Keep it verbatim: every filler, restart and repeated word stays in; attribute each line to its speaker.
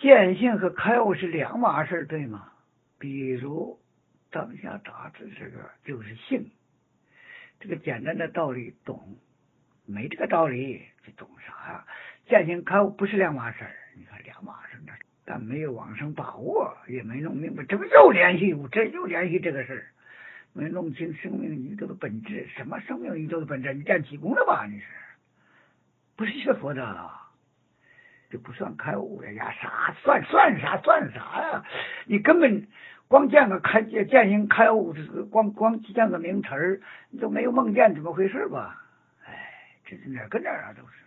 Speaker 1: 见性和开悟是两码事，对吗？比如当下大致这个就是性，这个简单的道理懂，没这个道理这懂啥呀？见性开悟不是两码事，你看两码事呢，但没有往生把握，也没弄明白，这不又联系这又联系这个事儿，没弄清生命宇宙的本质。什么生命宇宙的本质？你见气功了吧？你是不是学佛的？就不算开悟了呀？啥算算啥算啥呀？你根本光见个开见性开悟，光光见个名词儿，你都没有梦见怎么回事吧？哎，这是哪儿跟哪儿啊？都是。